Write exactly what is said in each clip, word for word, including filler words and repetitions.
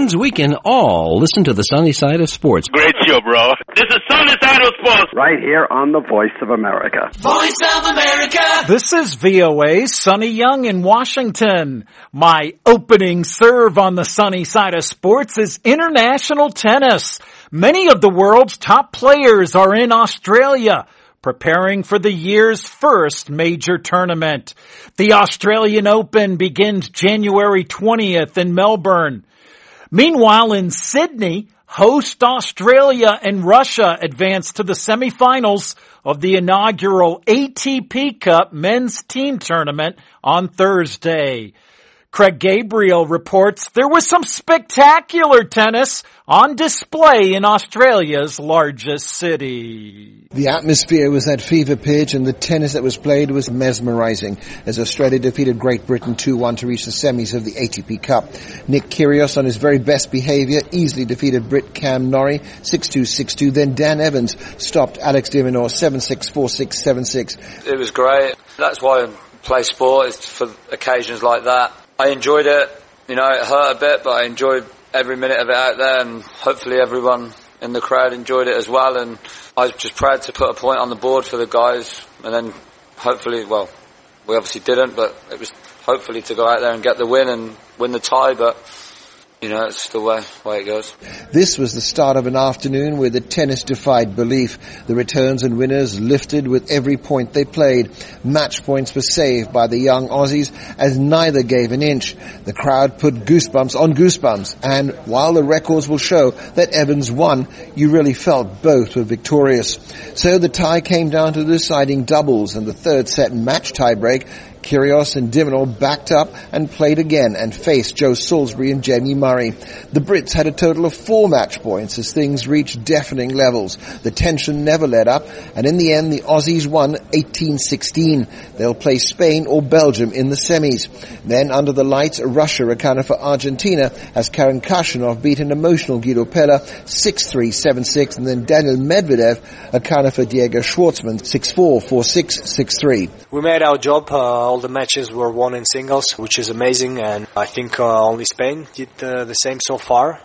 means we can all listen to the sunny side of sports. Great show, bro. This is Sunny Side of Sports. Right here on the Voice of America. Voice of America. This is V O A's Sonny Young in Washington. My opening serve on the sunny side of sports is international tennis. Many of the world's top players are in Australia, preparing for the year's first major tournament. The Australian Open begins January twentieth in Melbourne. Meanwhile, in Sydney, host Australia and Russia advance to the semifinals of the inaugural A T P Cup men's team tournament on Thursday. Craig Gabriel reports there was some spectacular tennis on display in Australia's largest city. The atmosphere was at fever pitch and the tennis that was played was mesmerizing as Australia defeated Great Britain two one to reach the semis of the A T P Cup. Nick Kyrgios, on his very best behavior, easily defeated Brit Cam Norrie six two, six two. Then Dan Evans stopped Alex de Minaur seven six, four six, seven six. It was great. That's why I play sport, is for occasions like that. I enjoyed it. You know, it hurt a bit, but I enjoyed every minute of it out there, and hopefully everyone in the crowd enjoyed it as well. And I was just proud to put a point on the board for the guys, and then hopefully, well, we obviously didn't, but it was hopefully to go out there and get the win and win the tie, but you know, it's the way, way it goes. This was the start of an afternoon where the tennis defied belief. The returns and winners lifted with every point they played. Match points were saved by the young Aussies as neither gave an inch. The crowd put goosebumps on goosebumps, and while the records will show that Evans won, you really felt both were victorious. So the tie came down to the deciding doubles, and the third set match tiebreak, Kyrgios and de Minaur backed up and played again and faced Joe Salisbury and Jamie Murray. The Brits had a total of four match points as things reached deafening levels. The tension never let up, and in the end the Aussies won eighteen sixteen. They'll play Spain or Belgium in the semis. Then under the lights, Russia accounted for Argentina as Karen Khachanov beat an emotional Guido Pella six three, seven six, and then Daniel Medvedev accounted for Diego Schwartzman six four, four six, six three. We made our job. Uh, all the matches were won in singles, which is amazing, and I think uh, only Spain did uh, the same so far.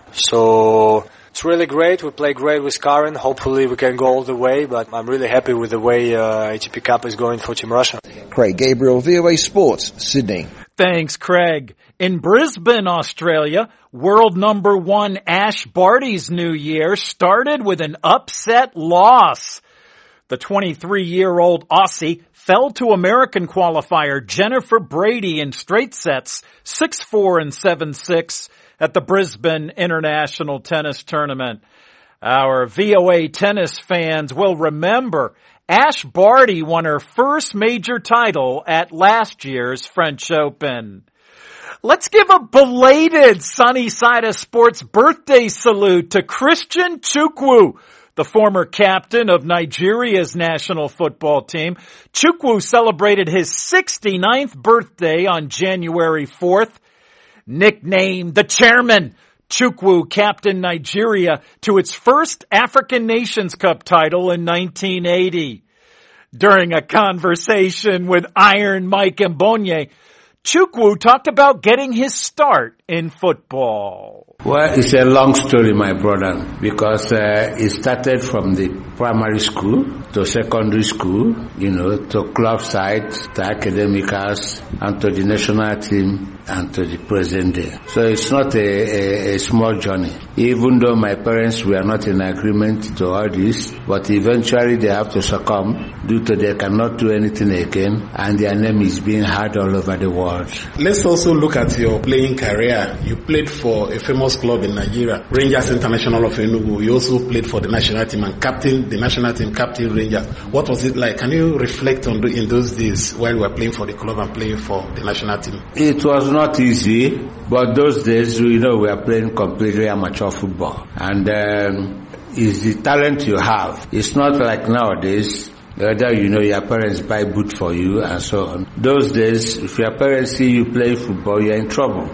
So it's really great. We play great with Karen. Hopefully we can go all the way, but I'm really happy with the way uh, A T P Cup is going for Team Russia. Craig Gabriel, V O A Sports, Sydney. Thanks, Craig. In Brisbane, Australia, world number one Ash Barty's new year started with an upset loss. The twenty-three-year-old Aussie fell to American qualifier Jennifer Brady in straight sets, six four and seven six, at the Brisbane International Tennis Tournament. Our V O A tennis fans will remember Ash Barty won her first major title at last year's French Open. Let's give a belated Sunny Side of Sports birthday salute to Christian Chukwu, the former captain of Nigeria's national football team. Chukwu celebrated his sixty-ninth birthday on January fourth. Nicknamed the Chairman, Chukwu captained Nigeria to its first African Nations Cup title in nineteen eighty. During a conversation with Iron Mike Mbonye, Chukwu talked about getting his start in football. Well, it's a long story, my brother, because uh, it started from the primary school to secondary school, you know, to club side, to academicals, and to the national team, and to the present day. So it's not a, a, a small journey. Even though my parents were not in agreement to all this, but eventually they have to succumb due to they cannot do anything again, and their name is being heard all over the world. Let's also look at your playing career. You played for a famous club in Nigeria, Rangers International of Enugu. You also played for the national team and captain the national team, captain Rangers. What was it like? Can you reflect on in those days while you were playing for the club and playing for the national team? It was not easy, but those days, you know, we were playing completely amateur football, and um, it's the talent you have. It's not like nowadays. Whether, you know, your parents buy boot for you and so on. Those days, if your parents see you play football, you're in trouble.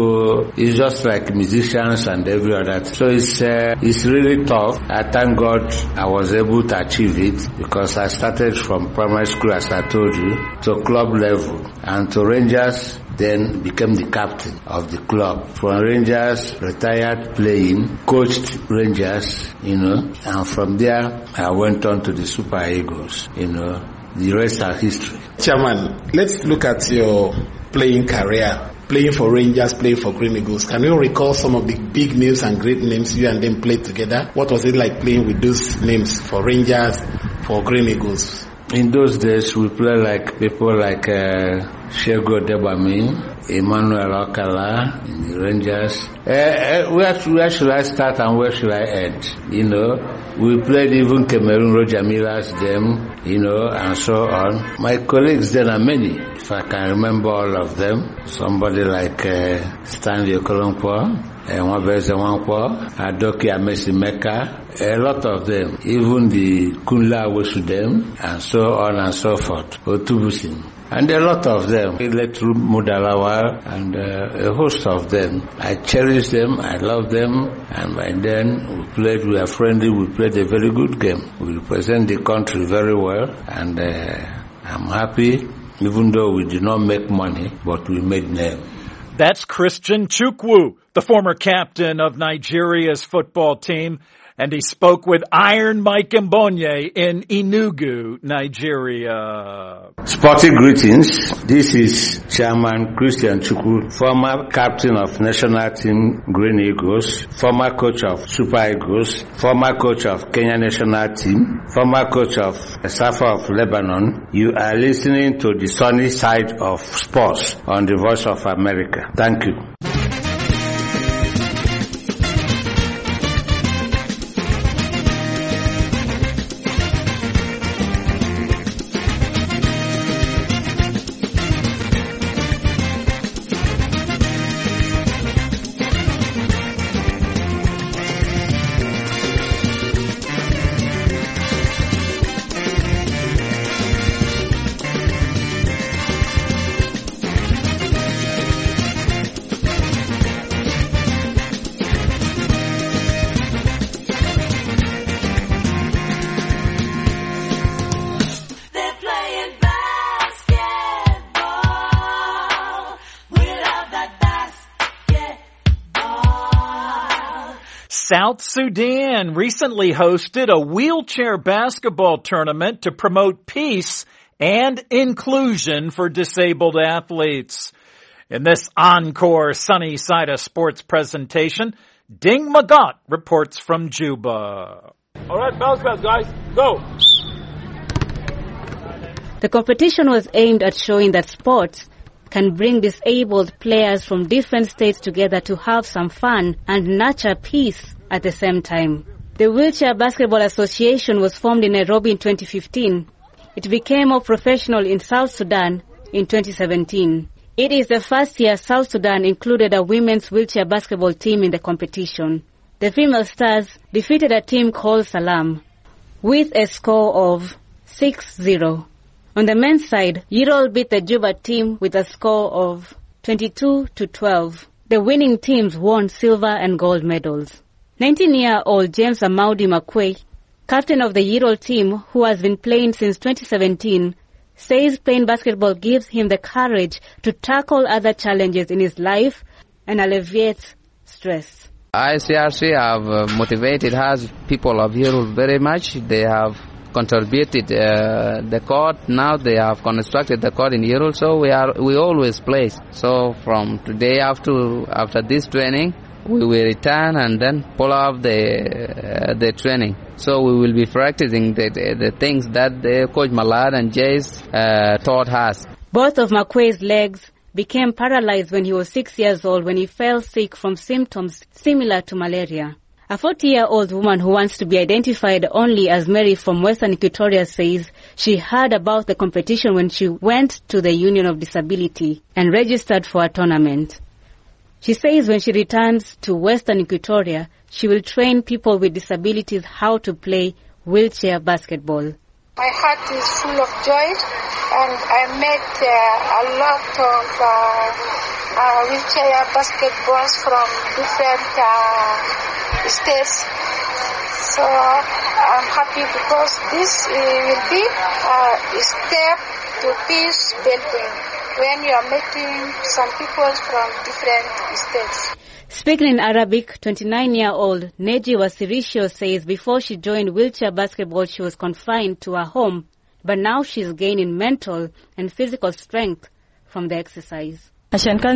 So it's just like musicians and every other. So it's uh, it's really tough. I thank God I was able to achieve it because I started from primary school, as I told you, to club level and to Rangers. then became the captain of the club. From Rangers, retired playing, coached Rangers, you know, and from there I went on to the Super Eagles, you know. The rest are history. Chairman, let's look at your playing career. Playing for Rangers, playing for Green Eagles. Can you recall some of the big names and great names you and them played together? What was it like playing with those names for Rangers, for Green Eagles? In those days, we played like people like uh, Shego Debami, Emmanuel Okala in the Rangers. Uh, uh, where, where should I start and where should I end? You know, we played even Cameroon, Roger Miller's them, you know, and so on. My colleagues then are many, if I can remember all of them. Somebody like uh, Stanley Okolonkwo, Nwabeze Nwankwo, Adoki Amesimeka, a lot of them, even the Kunla Wesudem, and so on and so forth, Otubusin. And a lot of them, Eletru Mudalawa, and uh, a host of them. I cherish them, I love them, and by then we played, we are friendly, we played a very good game. We represent the country very well, and uh, I'm happy, even though we did not make money, but we made name. That's Christian Chukwu, the former captain of Nigeria's football team, and he spoke with Iron Mike Mbonye in Enugu, Nigeria. Sporting greetings. This is Chairman Christian Chukwu, former captain of national team Green Eagles, former coach of Super Eagles, former coach of Kenya national team, former coach of Safa of Lebanon. You are listening to the sunny side of sports on the Voice of America. Thank you. South Sudan recently hosted a wheelchair basketball tournament to promote peace and inclusion for disabled athletes. In this encore Sunny Side of Sports presentation, Ding Magat reports from Juba. All right, bounce pass, guys. Go. The competition was aimed at showing that sports can bring disabled players from different states together to have some fun and nurture peace at the same time. The Wheelchair Basketball Association was formed in Nairobi in twenty fifteen. It became more professional in South Sudan in twenty seventeen. It is the first year South Sudan included a women's wheelchair basketball team in the competition. The female stars defeated a team called Salam with a score of six zero. On the men's side, Yirol beat the Juba team with a score of twenty-two to twelve. The winning teams won silver and gold medals. nineteen-year-old James Amaudi Makwe, captain of the Yirol team who has been playing since twenty seventeen, says playing basketball gives him the courage to tackle other challenges in his life and alleviates stress. I C R C have uh, motivated us, people of Yirol, very much. They have contributed uh, the court. Now they have constructed the court in Yirol, so we are we always play. So from today after after this training, we will return and then pull off the uh, the training. So we will be practicing the the, the things that the coach Malad and Jace uh, taught us. Both of Makwe's legs became paralyzed when he was six years old when he fell sick from symptoms similar to malaria. A forty-year-old woman who wants to be identified only as Mary from Western Equatoria says she heard about the competition when she went to the Union of Disability and registered for a tournament. She says when she returns to Western Equatoria, she will train people with disabilities how to play wheelchair basketball. My heart is full of joy, and I met uh, a lot of uh, uh, wheelchair basketballs from different uh, states. So I'm happy because this uh, will be uh, a step to peace building. when you are meeting some people from different states. Speaking in Arabic, twenty-nine-year-old Neji Wasirisho says before she joined wheelchair basketball, she was confined to her home, but now she's gaining mental and physical strength from the exercise. In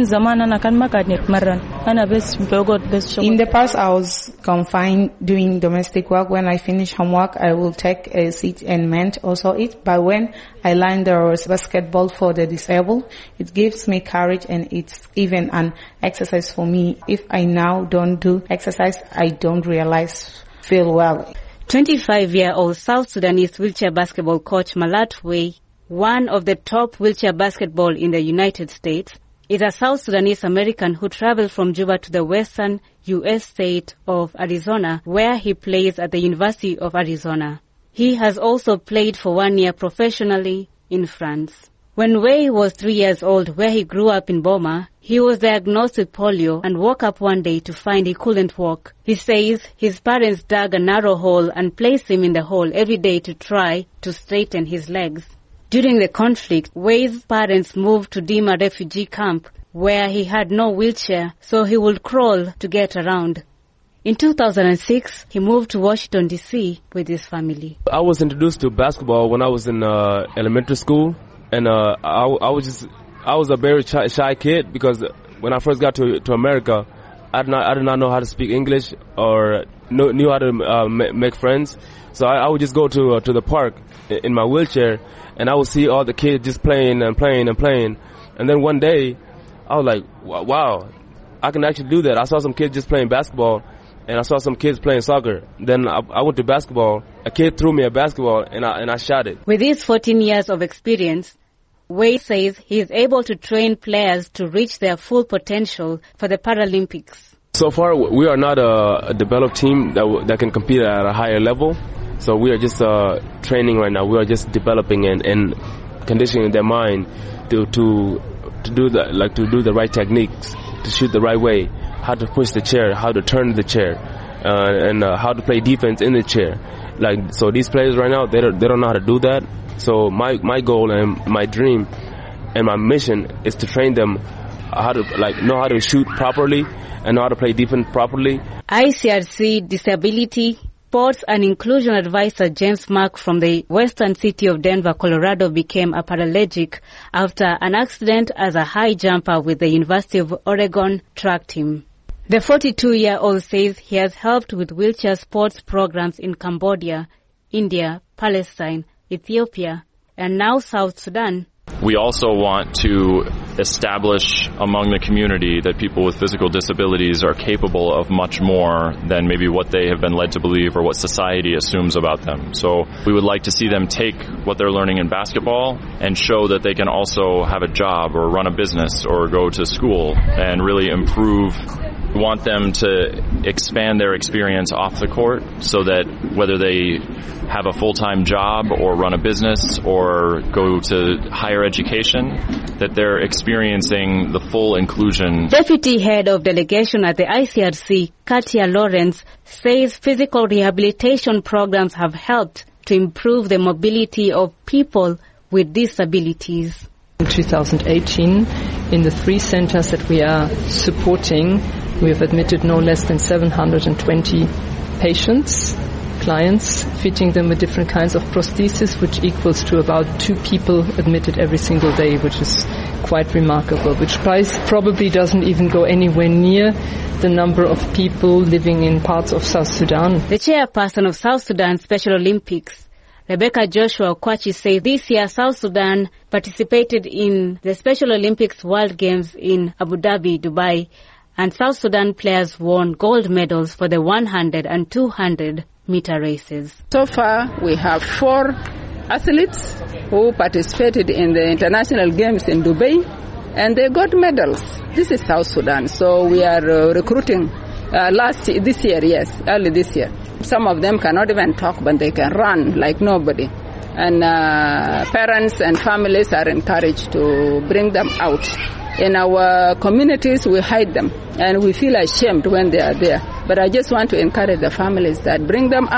the past, I was confined doing domestic work. When I finish homework, I will take a seat and mend also eat. But when I learned there was basketball for the disabled, it gives me courage and it's even an exercise for me. If I now don't do exercise, I don't realize feel well. twenty-five-year-old South Sudanese wheelchair basketball coach Malat Wei, one of the top wheelchair basketball in the United States, is a South Sudanese American who traveled from Juba to the western U S state of Arizona, where he plays at the University of Arizona. He has also played for one year professionally in France. When Wei was three years old, where he grew up in Boma, he was diagnosed with polio and woke up one day to find he couldn't walk. He says his parents dug a narrow hole and placed him in the hole every day to try to straighten his legs. During the conflict, Wei's parents moved to Dima refugee camp, where he had no wheelchair, so he would crawl to get around. In two thousand six, he moved to Washington, D C with his family. I was introduced to basketball when I was in uh, elementary school, and uh, I, I was just I was a very shy, shy kid because when I first got to to America, I did not I did not know how to speak English or know, knew how to uh, make friends. So I, I would just go to uh, to the park in my wheelchair, and I would see all the kids just playing and playing and playing. And then one day, I was like, wow, I can actually do that. I saw some kids just playing basketball, and I saw some kids playing soccer. Then I, I went to basketball. A kid threw me a basketball, and I, and I shot it. With his fourteen years of experience, Wei says he is able to train players to reach their full potential for the Paralympics. So far, we are not a, a developed team that, w- that can compete at a higher level. So we are just uh, training right now. We are just developing and, and conditioning their mind to to to do the like to do the right techniques, to shoot the right way, how to push the chair, how to turn the chair, uh, and uh, how to play defense in the chair. Like so, these players right now they don't they don't know how to do that. So my my goal and my dream and my mission is to train them how to like know how to shoot properly and know how to play defense properly. I C R C Disability, Sports and Inclusion Advisor James Mark from the western city of Denver, Colorado, became a paraplegic after an accident as a high jumper with the University of Oregon track team. The forty-two-year-old says he has helped with wheelchair sports programs in Cambodia, India, Palestine, Ethiopia, and now South Sudan. We also want to establish among the community that people with physical disabilities are capable of much more than maybe what they have been led to believe or what society assumes about them. So we would like to see them take what they're learning in basketball and show that they can also have a job or run a business or go to school and really improve. We want them to expand their experience off the court so that whether they have a full-time job or run a business or go to higher education, that they're experiencing the full inclusion. Deputy Head of Delegation at the I C R C, Katia Lawrence, says physical rehabilitation programs have helped to improve the mobility of people with disabilities. In two thousand eighteen, in the three centers that we are supporting, we have admitted no less than seven hundred twenty patients, clients, fitting them with different kinds of prostheses, which equals to about two people admitted every single day, which is quite remarkable, which price probably doesn't even go anywhere near the number of people living in parts of South Sudan. The chairperson of South Sudan Special Olympics, Rebecca Joshua Okwachi, says this year South Sudan participated in the Special Olympics World Games in Abu Dhabi, Dubai, and South Sudan players won gold medals for the one hundred and two hundred meter races. So far, we have four athletes who participated in the international games in Dubai, and they got medals. This is South Sudan, so we are uh, recruiting uh, last this year, yes, early this year. Some of them cannot even talk, but they can run like nobody. And uh, parents and families are encouraged to bring them out. In our communities, we hide them, and we feel ashamed when they are there. But I just want to encourage the families that bring them out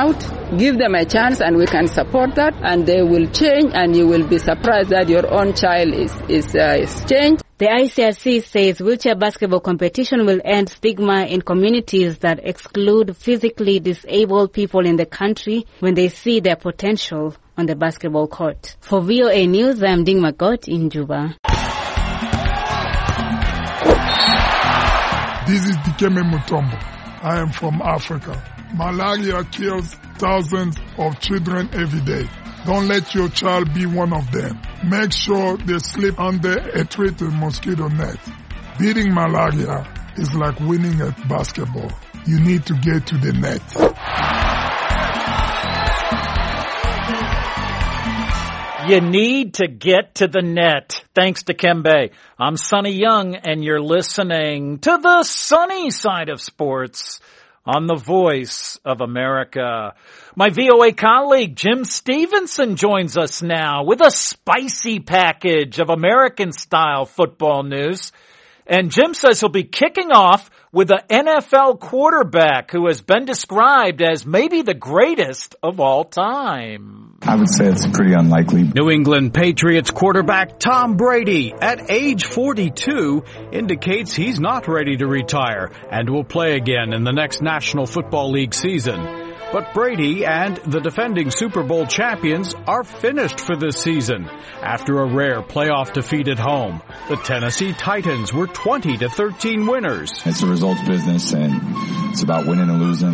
give them a chance and we can support that and they will change, and you will be surprised that your own child is, is, uh, is changed. The I C R C says wheelchair basketball competition will end stigma in communities that exclude physically disabled people in the country when they see their potential on the basketball court. For V O A News, I'm Ding Magot in Juba. This is Dikeme Mutombo. I am from Africa. Malaria kills thousands of children every day. Don't let your child be one of them. Make sure they sleep under a treated mosquito net. Beating malaria is like winning at basketball. You need to get to the net. You need to get to the net. Thanks to Kembe. I'm Sonny Young, and you're listening to the sunny side of sports on the Voice of America. My V O A colleague Jim Stevenson joins us now with a spicy package of American-style football news. And Jim says he'll be kicking off with an N F L quarterback who has been described as maybe the greatest of all time. I would say it's pretty unlikely. New England Patriots quarterback Tom Brady, at age forty-two, indicates he's not ready to retire and will play again in the next National Football League season. But Brady and the defending Super Bowl champions are finished for this season after a rare playoff defeat at home. The Tennessee Titans were twenty to thirteen winners. It's a results business, and it's about winning and losing,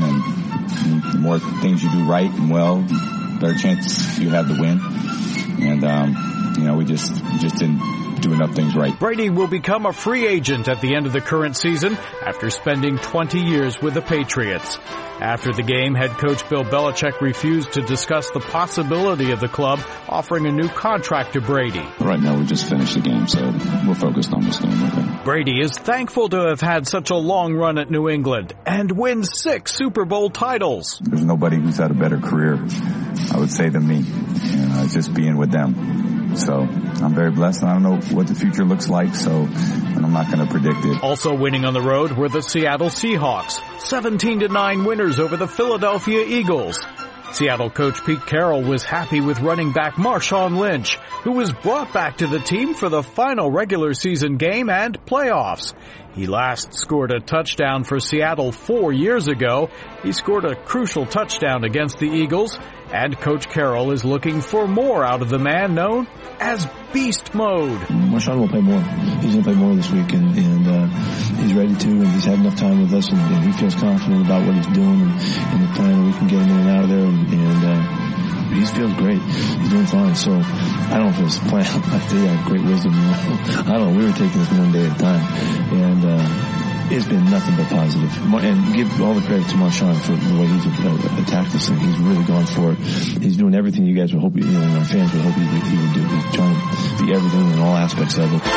and the more things you do right and well, the better chance you have to win. And, um, you know, we just, just didn't do enough things right. Brady will become a free agent at the end of the current season after spending twenty years with the Patriots. After the game, head coach Bill Belichick refused to discuss the possibility of the club offering a new contract to Brady. Right now, we just finished the game, so we're focused on this game. Okay. Brady is thankful to have had such a long run at New England and win six Super Bowl titles. There's nobody who's had a better career, I would say, than me. You know, just being with them. So I'm very blessed, and I don't know what the future looks like, so and I'm not going to predict it. Also winning on the road were the Seattle Seahawks, seventeen to nine winners over the Philadelphia Eagles. Seattle coach Pete Carroll was happy with running back Marshawn Lynch, who was brought back to the team for the final regular season game and playoffs. He last scored a touchdown for Seattle four years ago. He scored a crucial touchdown against the Eagles, and Coach Carroll is looking for more out of the man known as Beast Mode. Marshawn will play more. He's going to play more this week, and, and uh, he's ready to, and he's had enough time with us, and, and he feels confident about what he's doing and, and the plan. We can get him in and out of there, and, and uh, he feels great. He's doing fine. So I don't know if it was a plan. Like they have great wisdom. I don't know. We were taking this one day at a time, and uh, it's been nothing but positive. And give all the credit to Marshawn for the way he's uh, attacked this thing. He's really gone for it. He's doing everything you guys would hope, you know, and our fans would hope he would, he would do. He's trying to be everything in all aspects of it.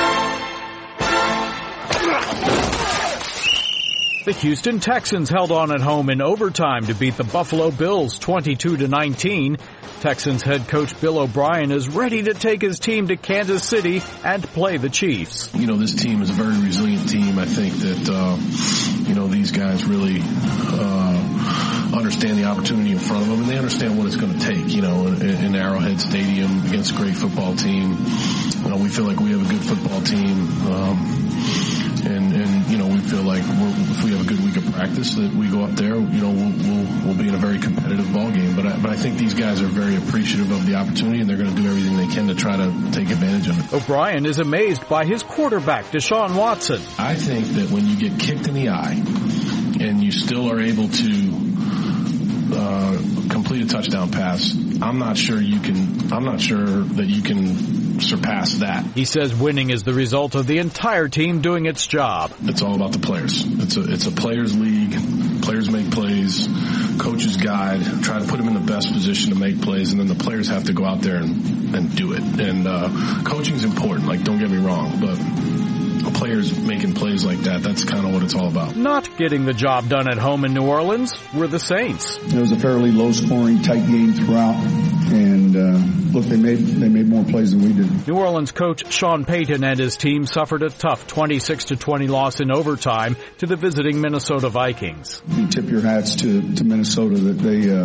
The Houston Texans held on at home in overtime to beat the Buffalo Bills twenty-two to nineteen. Texans head coach Bill O'Brien is ready to take his team to Kansas City and play the Chiefs. You know, this team is a very resilient team. I think that, uh, you know, these guys really uh, understand the opportunity in front of them, and they understand what it's going to take, you know, in, in Arrowhead Stadium against a great football team. You know, we feel like we have a good football team. Um, And, and, you know, we feel like we're, if we have a good week of practice, that we go up there, you know, we'll, we'll, we'll be in a very competitive ball game. But I, but I think these guys are very appreciative of the opportunity, and they're going to do everything they can to try to take advantage of it. O'Brien is amazed by his quarterback, Deshaun Watson. I think that when you get kicked in the eye and you still are able to uh, complete a touchdown pass, I'm not sure you can, I'm not sure that you can surpass that. He says winning is the result of the entire team doing its job. It's all about the players. It's a, it's a players league. Players make plays. Coaches guide. Try to put them in the best position to make plays, and then the players have to go out there and, and do it. And uh, coaching's important. Like, don't get me wrong, but players making plays like that, that's kind of what it's all about. Not getting the job done at home in New Orleans were the Saints. It was a fairly low-scoring, tight game throughout, and uh, look, they made they made more plays than we did. New Orleans coach Sean Payton and his team suffered a tough twenty-six to twenty loss in overtime to the visiting Minnesota Vikings. You tip your hats to, to Minnesota that they uh,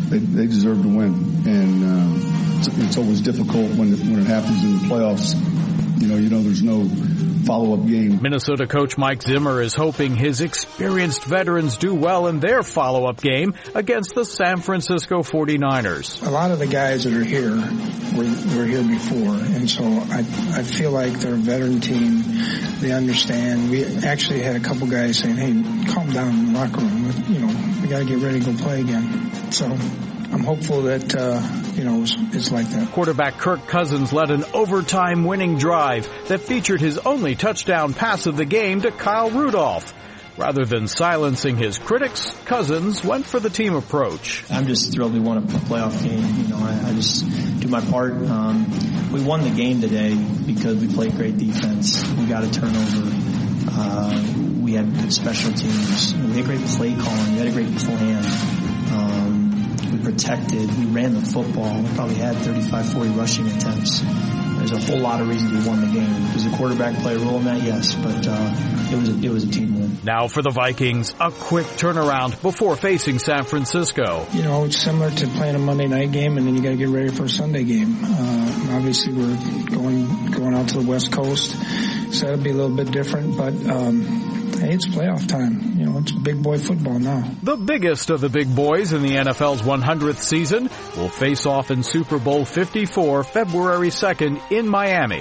they, they deserve to win. And uh, it's, it's always difficult when it, when it happens in the playoffs. You know, you know, there's no follow-up game. Minnesota coach Mike Zimmer is hoping his experienced veterans do well in their follow-up game against the San Francisco forty-niners. A lot of the guys that are here were, were here before, and so I, I feel like they're a veteran team. They understand. We actually had a couple guys saying, hey, calm down in the locker room. You know, we got to get ready to go play again. So I'm hopeful that, uh, you know, it's, it's like that. Quarterback Kirk Cousins led an overtime winning drive that featured his only touchdown pass of the game to Kyle Rudolph. Rather than silencing his critics, Cousins went for the team approach. I'm just thrilled we won a playoff game. You know, I, I just do my part. Um, we won the game today because we played great defense. We got a turnover. Uh, we had good special teams. We had great play calling. We had a great plan. Um, We protected. We ran the football. We probably had thirty-five, forty rushing attempts. There's a whole lot of reasons we won the game. Does the quarterback play a role in that? Yes, but uh, it was a, it was a team win. Now for the Vikings, a quick turnaround before facing San Francisco. You know, it's similar to playing a Monday night game, and then you got to get ready for a Sunday game. Uh, obviously, we're going going out to the West Coast, so that'll be a little bit different, but. Um, Hey, it's playoff time. You know, it's big boy football now. The biggest of the big boys in the N F L's one hundredth season will face off in Super Bowl fifty-four, February second in Miami.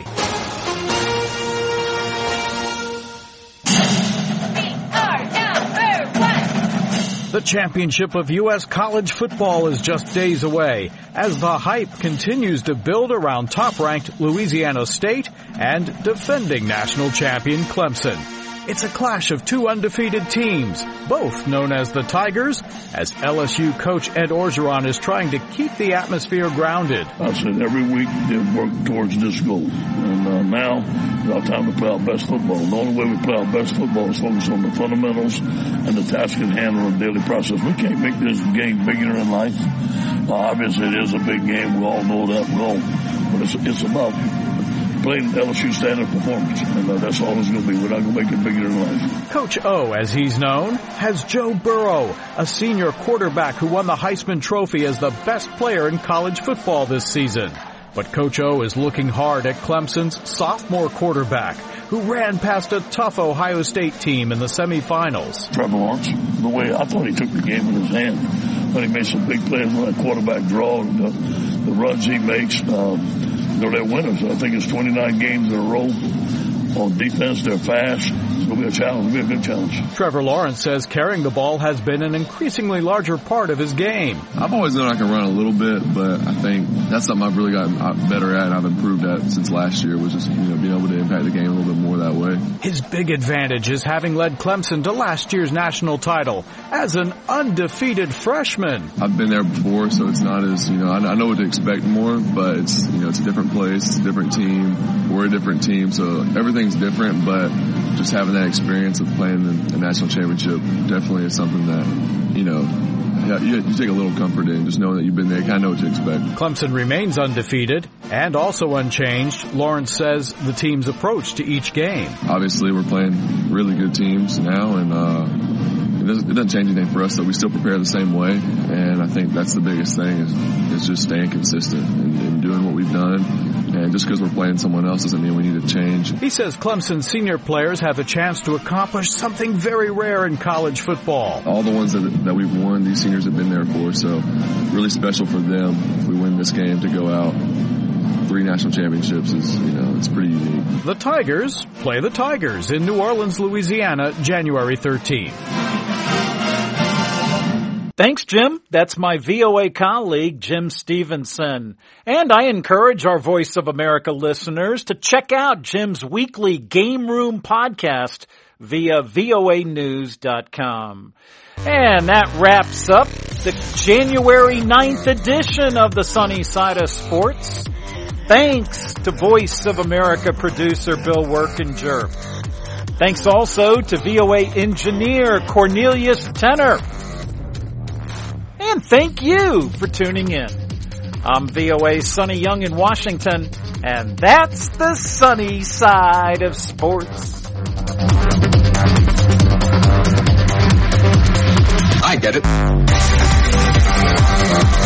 The championship of U S college football is just days away as the hype continues to build around top-ranked Louisiana State and defending national champion Clemson. It's a clash of two undefeated teams, both known as the Tigers, as L S U coach Ed Orgeron is trying to keep the atmosphere grounded. I said every week they work towards this goal. And uh, now it's our time to play our best football. The only way we play our best football is focus on the fundamentals and the task at hand on a daily process. We can't make this game bigger than life. Uh, obviously it is a big game. We all know that. We all, but it's, it's about playing L S U standard performance, and uh, that's all it's going to be. We're not going to make it bigger than life. Coach O, as he's known, has Joe Burrow, a senior quarterback who won the Heisman Trophy as the best player in college football this season. But Coach O is looking hard at Clemson's sophomore quarterback, who ran past a tough Ohio State team in the semifinals. Trevor Lawrence, the way I thought he took the game in his hand, but he made some big plays on that quarterback draw, and the, the runs he makes. Um, You know, they're winners. I think it's twenty-nine games in a row. On defense, they're fast. It's going to be a challenge. It'll be a good challenge. Trevor Lawrence says carrying the ball has been an increasingly larger part of his game. I've always known I can run a little bit, but I think that's something I've really gotten better at and I've improved at since last year, was just, you know, being able to impact the game a little bit more that way. His big advantage is having led Clemson to last year's national title as an undefeated freshman. I've been there before, so it's not as, you know, I know what to expect more, but it's, you know, it's a different place, it's a different team. We're a different team, so everything's different, but just having that experience of playing the, the national championship definitely is something that, you know, you, you take a little comfort in, just knowing that you've been there, kind of know what to expect. Clemson remains undefeated and also unchanged. Lawrence says the team's approach to each game. Obviously, we're playing really good teams now, and uh, it doesn't, it doesn't change anything for us, so we still prepare the same way, and I think that's the biggest thing is, is just staying consistent and, and doing what we've done. And just because we're playing someone else doesn't mean we need to change. He says Clemson senior players have a chance to accomplish something very rare in college football. All the ones that, that we've won, these seniors have been there for, so really special for them if we win this game to go out. Three national championships is, you know, it's pretty unique. The Tigers play the Tigers in New Orleans, Louisiana, January thirteenth. Thanks, Jim. That's my V O A colleague, Jim Stevenson. And I encourage our Voice of America listeners to check out Jim's weekly Game Room podcast via V O A news dot com. And that wraps up the January ninth edition of the Sunny Side of Sports. Thanks to Voice of America producer Bill Workinger. Thanks also to V O A engineer Cornelius Tenner. And thank you for tuning in. I'm V O A's Sonny Young in Washington, and that's the Sunny Side of Sports. I get it.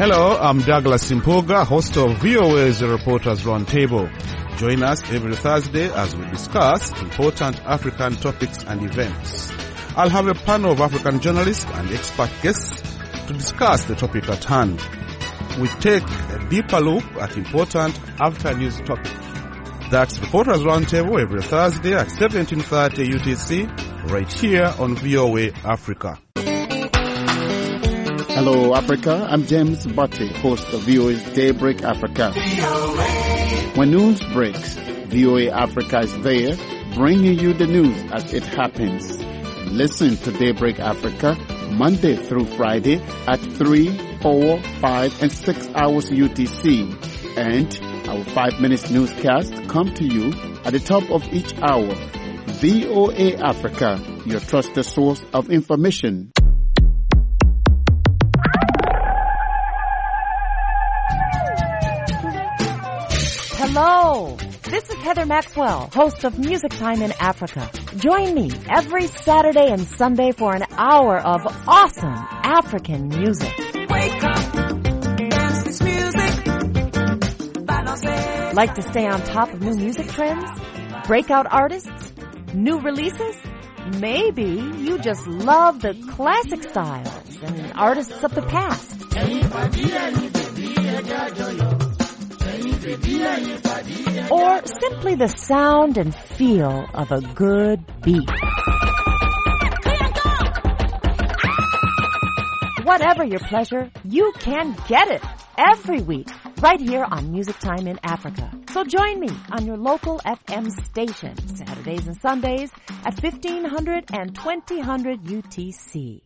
Hello, I'm Douglas Simpoga, host of V O A's Reporters Roundtable. Join us every Thursday as we discuss important African topics and events. I'll have a panel of African journalists and expert guests to discuss the topic at hand. We take a deeper look at important African news topics. That's Reporters Roundtable every Thursday at seventeen thirty U T C, right here on V O A Africa. Hello, Africa. I'm James Butte, host of V O A's Daybreak Africa. When news breaks, V O A Africa is there, bringing you the news as it happens. Listen to Daybreak Africa Monday through Friday at three, four, five, and six hours U T C. And our five minutes newscast come to you at the top of each hour. V O A Africa, your trusted source of information. Hello, this is Heather Maxwell, host of Music Time in Africa. Join me every Saturday and Sunday for an hour of awesome African music. Wake up, dance this music. Like to stay on top of new music trends? Breakout artists? New releases? Maybe you just love the classic styles and artists of the past. Or simply the sound and feel of a good beat. Whatever your pleasure, you can get it every week right here on Music Time in Africa. So join me on your local F M station, Saturdays and Sundays at fifteen hundred and twenty hundred U T C.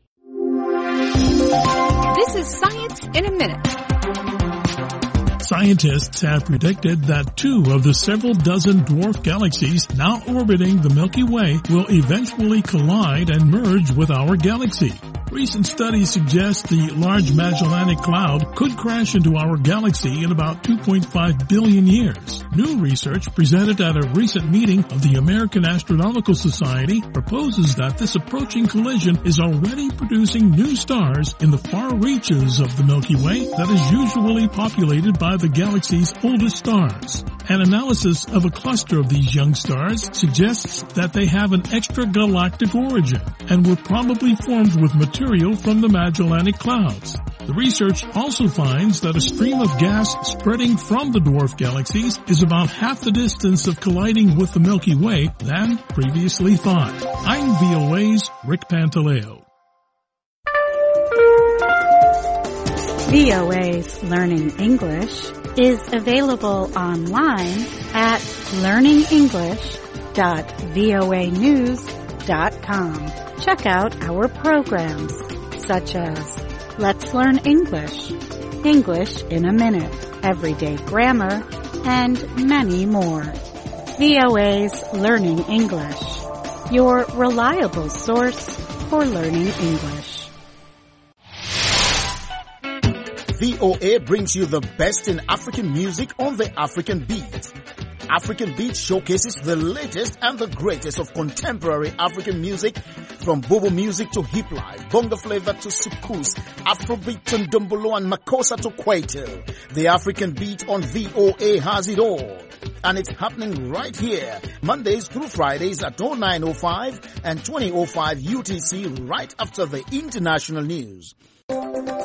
This is Science in a Minute. Scientists have predicted that two of the several dozen dwarf galaxies now orbiting the Milky Way will eventually collide and merge with our galaxy. Recent studies suggest the Large Magellanic Cloud could crash into our galaxy in about two point five billion years. New research presented at a recent meeting of the American Astronomical Society proposes that this approaching collision is already producing new stars in the far reaches of the Milky Way that is usually populated by the galaxy's oldest stars. An analysis of a cluster of these young stars suggests that they have an extragalactic origin and were probably formed with material from the Magellanic Clouds. The research also finds that a stream of gas spreading from the dwarf galaxies is about half the distance of colliding with the Milky Way than previously thought. I'm V O A's Rick Pantaleo. V O A's Learning English is available online at learning english dot voa news dot com. Check out our programs such as Let's Learn English, English in a Minute, Everyday Grammar, and many more. V O A's Learning English, your reliable source for learning English. V O A brings you the best in African music on the African Beat. African Beat showcases the latest and the greatest of contemporary African music, from bobo music to hip life, bongo flavor to soukous, Afrobeat to ndombolo and makossa to kwaito. The African Beat on V O A has it all. And it's happening right here, Mondays through Fridays at oh nine oh five and twenty oh five U T C, right after the international news.